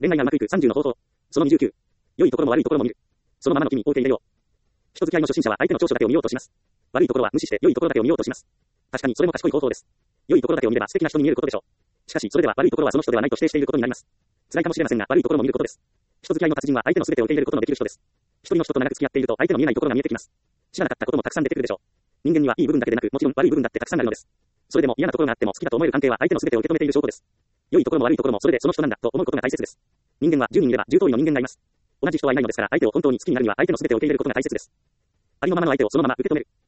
恋愛がうまくいく30の方法。その29。良いところも悪いところも見る。そのままの君を受け入れよう。人付き合いの初心者は相手の長所だけを見ようとします。悪いところは無視して良いところだけを見ようとします。確かにそれも賢い方法です。良いところだけを見れば素敵な人に見えることでしょう。しかしそれでは悪いところはその人ではないと否定していることになります。辛いかもしれませんが悪いところも見ることです。人付き合いの達人は相手の全てを受け入れることのできる人です。一人の人と長く付き合っていると相手の見えないところが見えてきます。知らなかったこともたくさん出てくるでしょう。人間にはいい部分だけでなくもちろん悪い部分だってたくさんあるのです。それでも嫌なところがあっても好きだと思える関係は相手の全てを受け止めている証拠です。良いところも悪いところもそれでその人なんだと思うことが大切です。人間は10人いれば10通りの人間がいます。同じ人はいないのですから相手を本当に好きになるには相手の全てを受け入れることが大切です。ありのままの相手をそのまま受け止める。